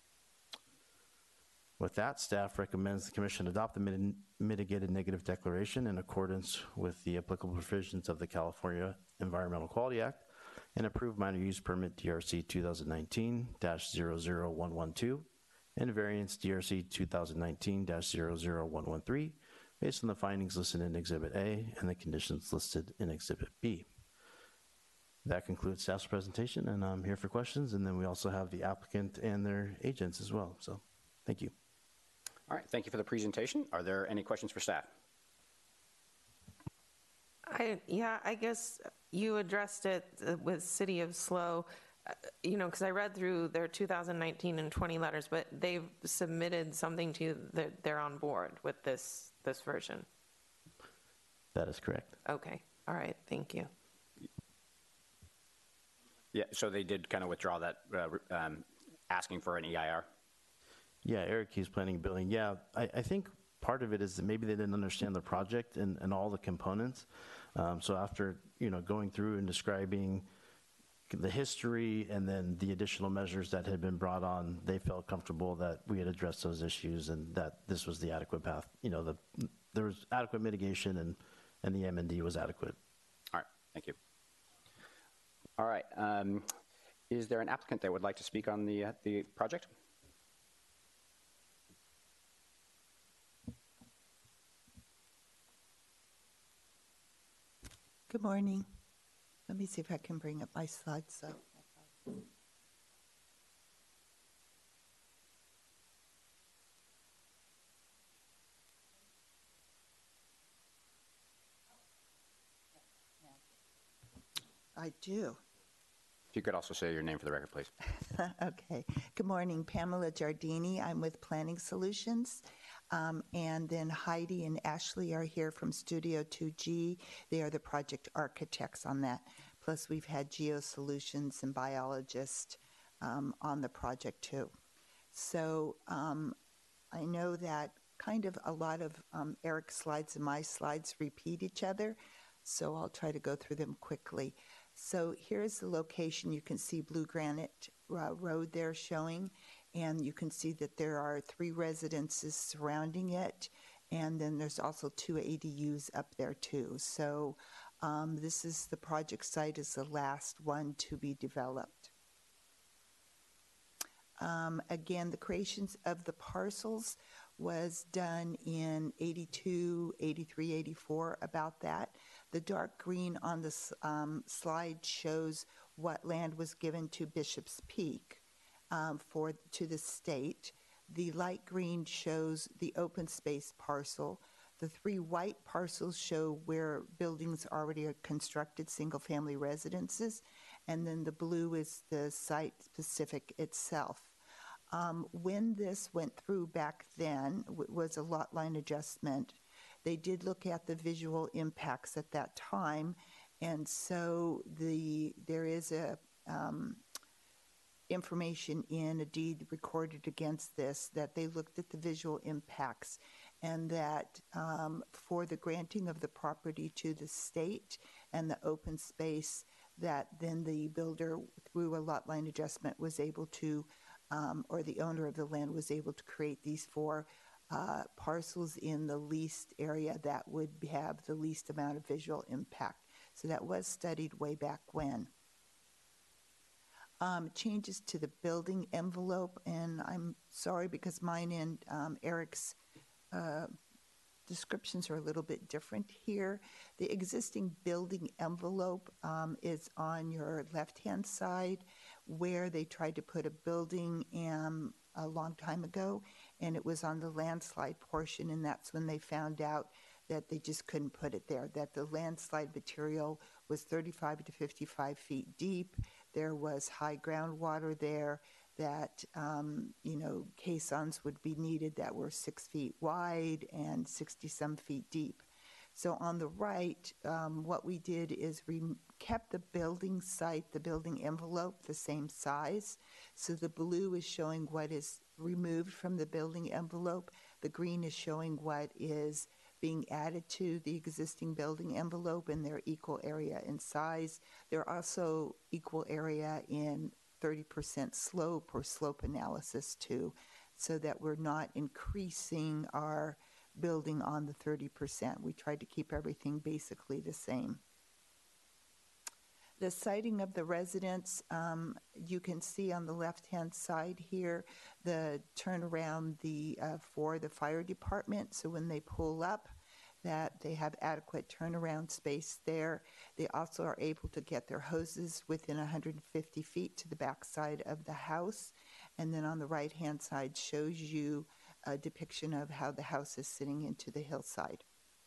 Speaker 11: With that, staff recommends the Commission adopt the mit mitigated negative declaration in accordance with the applicable provisions of the California Environmental Quality Act, and approve minor use permit D R C twenty nineteen dash zero zero one one two and variance D R C twenty nineteen dash zero zero one one three based on the findings listed in Exhibit A and the conditions listed in Exhibit B. That concludes staff's presentation, and I'm here for questions, and then we also have the applicant and their agents as well. So thank you.
Speaker 6: All right, thank you for the presentation. Are there any questions for staff?
Speaker 4: I, yeah, I guess you addressed it uh, with City of Slow, uh, you know, because I read through their two thousand nineteen and twenty letters, but they've submitted something to you that they're on board with this, this version.
Speaker 11: That is correct.
Speaker 4: Okay, all right, thank you.
Speaker 6: Yeah, so they did kind of withdraw that, uh, um, asking for an E I R?
Speaker 11: Yeah, Eric Hughes Planning and Building. Yeah, I, I think part of it is that maybe they didn't understand the project and, and all the components. Um, so after, you know, going through and describing the history and then the additional measures that had been brought on, they felt comfortable that we had addressed those issues and that this was the adequate path. You know, the, there was adequate mitigation, and, and the M and D was adequate.
Speaker 6: All right, thank you. All right, um, is there an applicant that would like to speak on the, uh, the project?
Speaker 12: Good morning. Let me see if I can bring up my slides. So. I do.
Speaker 6: If you could also say your name for the record, please.
Speaker 12: Okay. Good morning. Pamela Giardini. I'm with Planning Solutions. Um, and then Heidi and Ashley are here from Studio two G. They are the project architects on that. Plus, we've had geosolutions and biologists um, on the project too. So um, I know that kind of a lot of um, Eric's slides and my slides repeat each other, so I'll try to go through them quickly. So here's the location. You can see Blue Granite uh, Road there showing. And you can see that there are three residences surrounding it, and then there's also two A D Us up there too. So um, this is the project site is the last one to be developed. Um, again, the creations of the parcels was done in eighty-two, eighty-three, eighty-four, about that. The dark green on this um, slide shows what land was given to Bishop's Peak. Um, for to the state. The light green shows the open space parcel. The three white parcels show where buildings already are constructed, single-family residences, and then the blue is the site-specific itself. Um, when this went through back then, w was a lot line adjustment. They did look at the visual impacts at that time, and so the there is a um, information in a deed recorded against this that they looked at the visual impacts, and that um, for the granting of the property to the state and the open space, that then the builder, through a lot line adjustment, was able to, um, or the owner of the land was able to create these four uh, parcels in the least area that would have the least amount of visual impact. So that was studied way back when. Um, changes to the building envelope, and I'm sorry because mine and um, Eric's uh, descriptions are a little bit different here. The existing building envelope um, is on your left-hand side where they tried to put a building um, a long time ago, and it was on the landslide portion, and that's when they found out that they just couldn't put it there, that the landslide material was thirty-five to fifty-five feet deep. There was high groundwater there, that, um, you know, caissons would be needed that were six feet wide and sixty-some feet deep. So on the right, um, what we did is we kept the building site, the building envelope, the same size. So the blue is showing what is removed from the building envelope. The green is showing what is being added to the existing building envelope, and they're equal area in size. They're also equal area in thirty percent slope or slope analysis too, so that we're not increasing our building on the thirty percent. We tried to keep everything basically the same. The siting of the residence, um, you can see on the left-hand side here, the turnaround the, uh, for the fire department. So when they pull up, that they have adequate turnaround space there. They also are able to get their hoses within one hundred fifty feet to the backside of the house. And then on the right-hand side shows you a depiction of how the house is sitting into the hillside.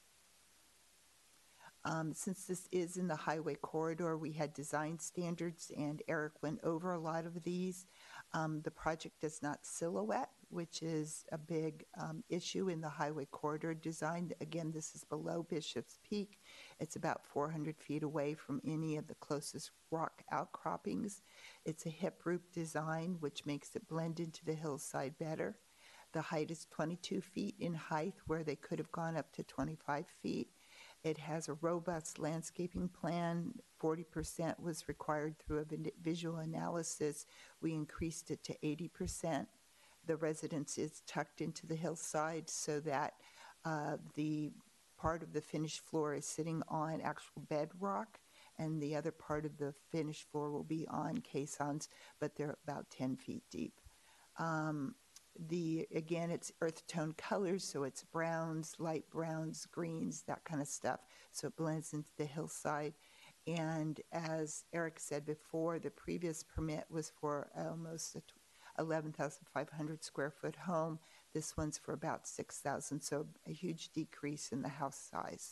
Speaker 12: Um, since this is in the highway corridor, we had design standards, and Eric went over a lot of these. Um, the project does not silhouette, which is a big um, issue in the highway corridor design. Again, this is below Bishop's Peak. It's about four hundred feet away from any of the closest rock outcroppings. It's a hip roof design, which makes it blend into the hillside better. The height is twenty-two feet in height, where they could have gone up to twenty-five feet. It has a robust landscaping plan. forty percent was required through a visual analysis. We increased it to eighty percent. The residence is tucked into the hillside so that uh, the part of the finished floor is sitting on actual bedrock, and the other part of the finished floor will be on caissons, but they're about ten feet deep. Um, The, again, it's earth tone colors, so it's browns, light browns, greens, that kind of stuff. So it blends into the hillside. And as Eric said before, the previous permit was for almost a eleven thousand five hundred square foot home. This one's for about six thousand, so a huge decrease in the house size.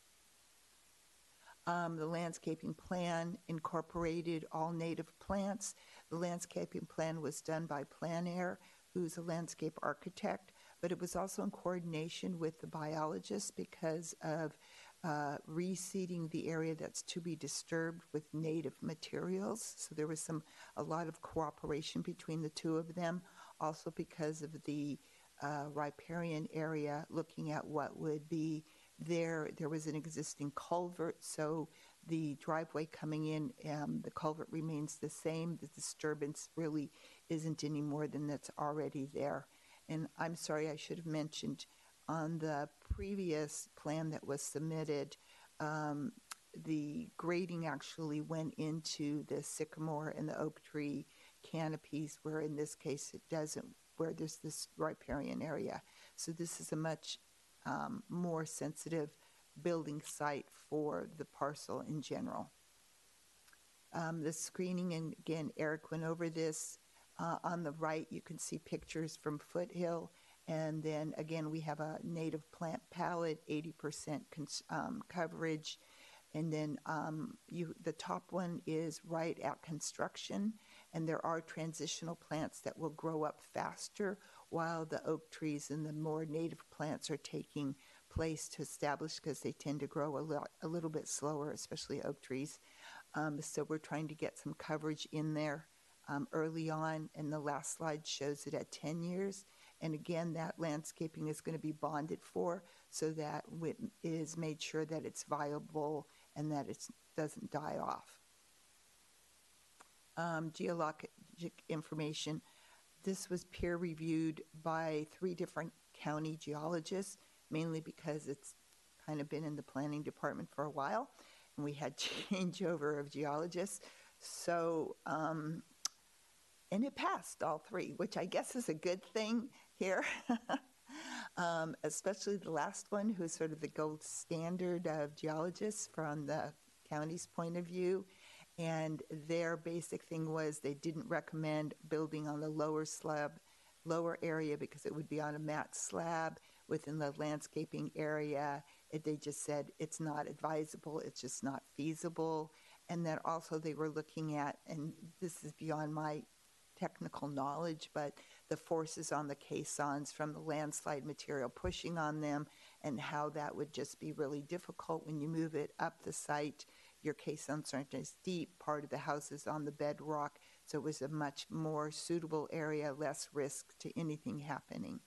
Speaker 12: Um, the landscaping plan incorporated all native plants. The landscaping plan was done by Plan Air, who's a landscape architect, but it was also in coordination with the biologist because of uh, reseeding the area that's to be disturbed with native materials. So there was some a lot of cooperation between the two of them, also because of the uh, riparian area, looking at what would be there. There was an existing culvert, so the driveway coming in, um, the culvert remains the same. The disturbance really isn't any more than that's already there. And I'm sorry, I should have mentioned on the previous plan that was submitted, um, the grading actually went into the sycamore and the oak tree canopies, where in this case it doesn't, where there's this riparian area. So this is a much um, more sensitive building site for the parcel in general. Um, the screening, and again, Eric went over this. Uh, on the right, you can see pictures from Foothill. And then again, we have a native plant palette, eighty percent cons- um, coverage. And then um, you, the top one is right at construction. And there are transitional plants that will grow up faster, while the oak trees and the more native plants are taking place to establish, because they tend to grow a, lot, a little bit slower, especially oak trees. Um, so we're trying to get some coverage in there um, early on, and the last slide shows it at ten years. And again, that landscaping is going to be bonded for, so that it is made sure that it's viable and that it doesn't die off. um, geologic information. This was peer reviewed by three different county geologists, mainly because it's kind of been in the planning department for a while, and we had changeover of geologists. So, um, and it passed all three, which I guess is a good thing here. um, especially the last one, who's sort of the gold standard of geologists from the county's point of view. And their basic thing was they didn't recommend building on the lower slab, lower area, because it would be on a mat slab within the landscaping area. It, they just said it's not advisable, it's just not feasible. And then also they were looking at, and this is beyond my technical knowledge, but the forces on the caissons from the landslide material pushing on them, and how that would just be really difficult when you move it up the site. Your caissons aren't as deep, part of the house is on the bedrock, so it was a much more suitable area, less risk to anything happening.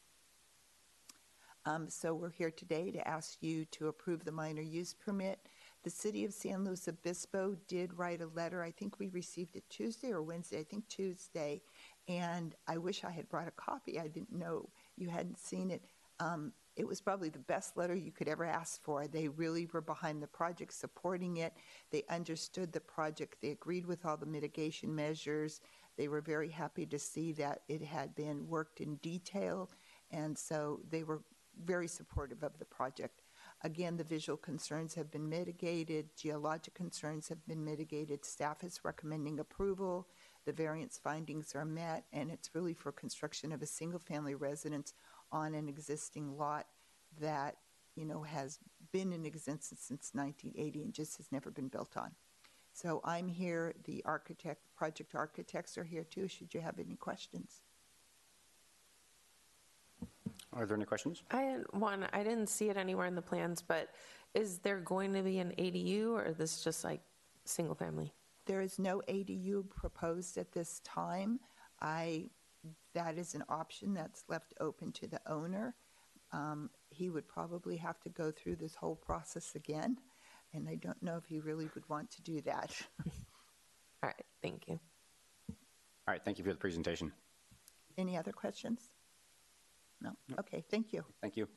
Speaker 12: Um, so we're here today to ask you to approve the minor use permit. The city of San Luis Obispo did write a letter. I think we received it Tuesday or Wednesday, I think Tuesday, and I wish I had brought a copy. I didn't know you hadn't seen it. Um, it was probably the best letter you could ever ask for. They really were behind the project, supporting it. They understood the project. They agreed with all the mitigation measures. They were very happy to see that it had been worked in detail, and so they were very supportive of the project. Again, the visual concerns have been mitigated, geologic concerns have been mitigated, staff is recommending approval, the variance findings are met, and it's really for construction of a single-family residence on an existing lot that, you know, has been in existence since nineteen eighty and just has never been built on. So I'm here, the architect, project architects are here too, should you have any questions.
Speaker 6: Are there any questions?
Speaker 4: I had one. I didn't see it anywhere in the plans, but is there going to be an A D U, or is this just like single family?
Speaker 12: There is no A D U proposed at this time. I, that is an option that's left open to the owner. Um, he would probably have to go through this whole process again, and I don't know if he really would want to do that.
Speaker 4: All right, thank you.
Speaker 6: All right, thank you for the presentation.
Speaker 12: Any other questions? No? Okay, thank you.
Speaker 6: Thank you.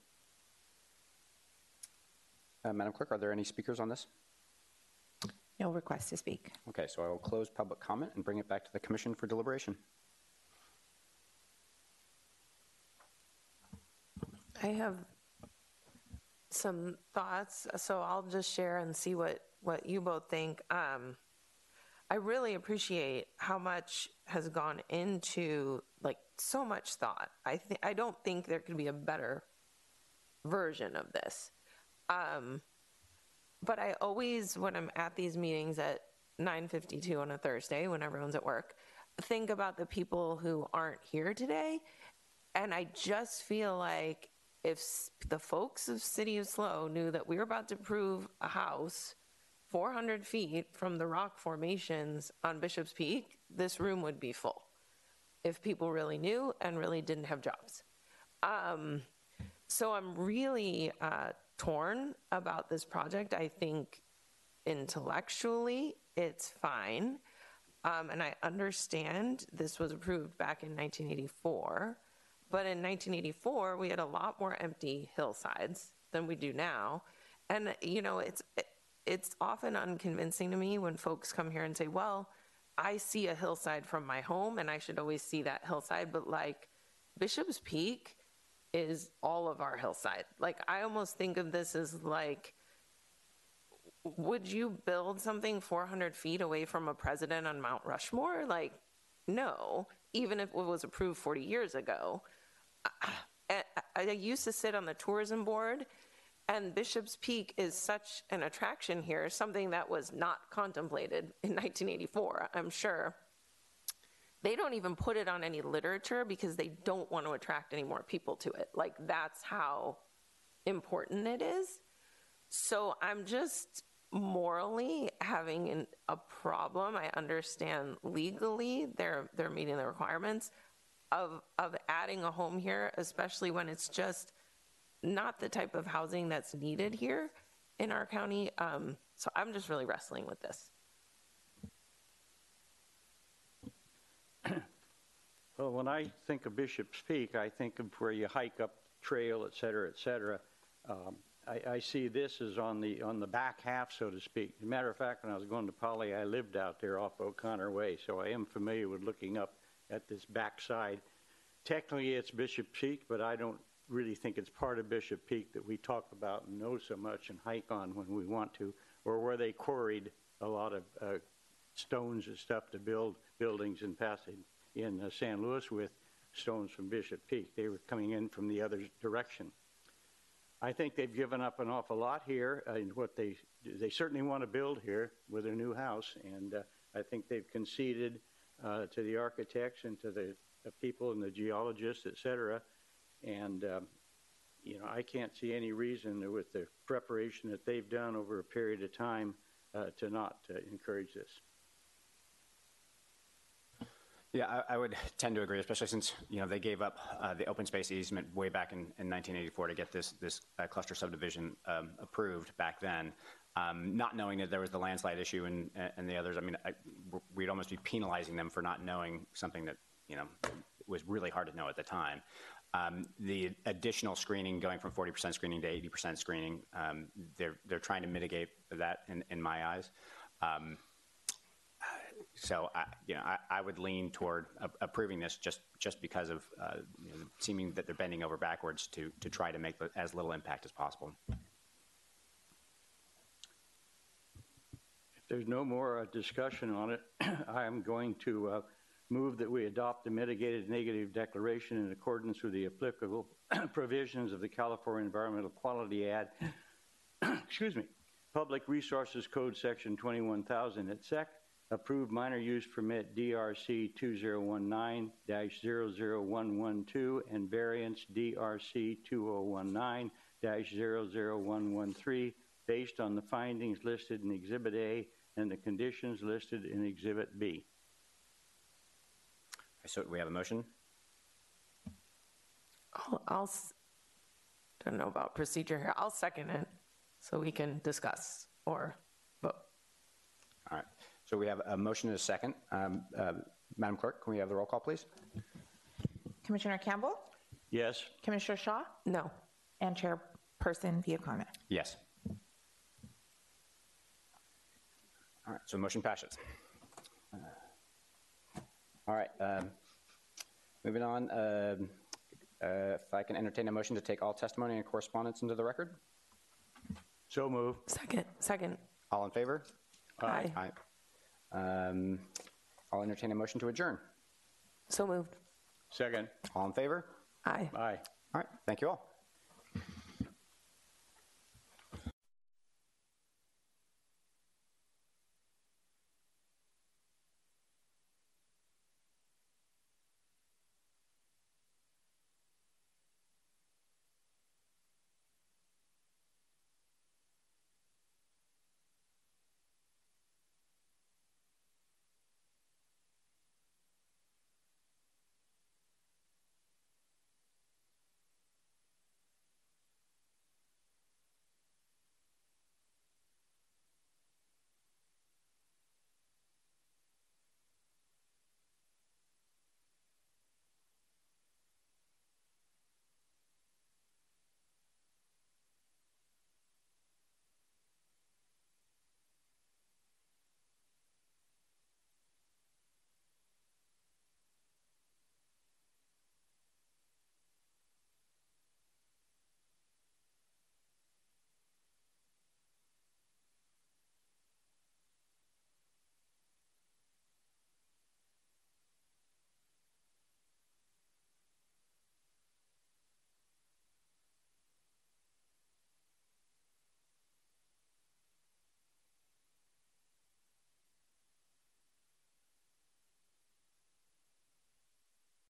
Speaker 6: Uh, Madam Clerk, are there any speakers on this?
Speaker 2: No request to speak.
Speaker 6: Okay, so I will close public comment and bring it back to the Commission for deliberation.
Speaker 4: I have some thoughts, so I'll just share and see what, what you both think. Um, I really appreciate how much has gone into, like, so much thought. I th- I don't think there could be a better version of this. Um, but I always, when I'm at these meetings at nine fifty-two on a Thursday, when everyone's at work, think about the people who aren't here today. And I just feel like if the folks of City of SLO knew that we were about to approve a house four hundred feet from the rock formations on Bishop's Peak, this room would be full if people really knew and really didn't have jobs. Um, so I'm really uh, torn about this project. I think intellectually it's fine. Um, and I understand this was approved back in nineteen eighty-four. But in nineteen eighty-four, we had a lot more empty hillsides than we do now. And, you know, it's it's often unconvincing to me when folks come here and say, well, I see a hillside from my home and I should always see that hillside. But like Bishop's Peak is all of our hillside. Like I almost think of this as like, would you build something four hundred feet away from a president on Mount Rushmore? Like, no, even if it was approved forty years ago. I, I used to sit on the tourism board, and Bishop's Peak is such an attraction here, something that was not contemplated in nineteen eighty-four, I'm sure. They don't even put it on any literature because they don't want to attract any more people to it. Like, that's how important it is. So I'm just morally having an, a problem. I understand legally they're they're meeting the requirements of of adding a home here, especially when it's just not the type of housing that's needed here in our county. Um, so I'm just really wrestling with this.
Speaker 10: Well, when I think of Bishop's Peak, I think of where you hike up trail, et cetera, et cetera. Um, I, I see this as on the on the back half, so to speak. As a matter of fact, when I was going to Poly, I lived out there off O'Connor Way, so I am familiar with looking up at this backside. Technically, it's Bishop Peak, but I don't really think it's part of Bishop Peak that we talk about and know so much and hike on when we want to, or where they quarried a lot of uh, stones and stuff to build buildings in passing in uh, San Luis with stones from Bishop Peak. They were coming in from the other direction. I think they've given up an awful lot here uh, in what they, they certainly want to build here with their new house, and uh, I think they've conceded uh, to the architects and to the, the people and the geologists, et cetera, and um, you know, I can't see any reason with the preparation that they've done over a period of time uh, to not uh, encourage this.
Speaker 6: Yeah, I, I would tend to agree, especially since, you know, they gave up uh, the open space easement way back in, in nineteen eighty-four to get this, this uh, cluster subdivision um, approved back then, um, not knowing that there was the landslide issue and, and the others. I mean, I, we'd almost be penalizing them for not knowing something that, you know, was really hard to know at the time. Um, the additional screening, going from forty percent screening to eighty percent screening, um, they're, they're trying to mitigate that in, in my eyes. Um, So, I, you know, I, I would lean toward a, approving this just, just because of uh, you know, seeming that they're bending over backwards to, to try to make as little impact as possible.
Speaker 10: If there's no more uh, discussion on it, I am going to uh, move that we adopt the mitigated negative declaration in accordance with the applicable provisions of the California Environmental Quality Act, excuse me, Public Resources Code Section twenty-one thousand at S E C, approved minor use permit D R C two zero one nine dash zero zero one one two and variance D R C two zero one nine dash zero zero one one three based on the findings listed in Exhibit A and the conditions listed in Exhibit B.
Speaker 6: So we have a motion?
Speaker 4: I'll, I'll s- don't know about procedure here. I'll second it so we can discuss or vote.
Speaker 6: All right. So we have a motion and a second. Um, uh, Madam Clerk, can we have the roll call, please?
Speaker 2: Commissioner Campbell,
Speaker 10: Yes?
Speaker 2: Commissioner Shaw,
Speaker 4: No.
Speaker 2: and Chairperson Viacona.
Speaker 6: Yes. All right, so motion passes. Uh, all right, um, moving on. Um, uh, if I can entertain a motion to take all testimony and correspondence into the record.
Speaker 10: So move.
Speaker 4: Second. Second.
Speaker 6: All in favor?
Speaker 4: Aye.
Speaker 6: Aye. Um, I'll entertain a motion to adjourn.
Speaker 4: So moved.
Speaker 10: Second.
Speaker 6: All in favor?
Speaker 4: Aye.
Speaker 10: Aye.
Speaker 6: All right, thank you all.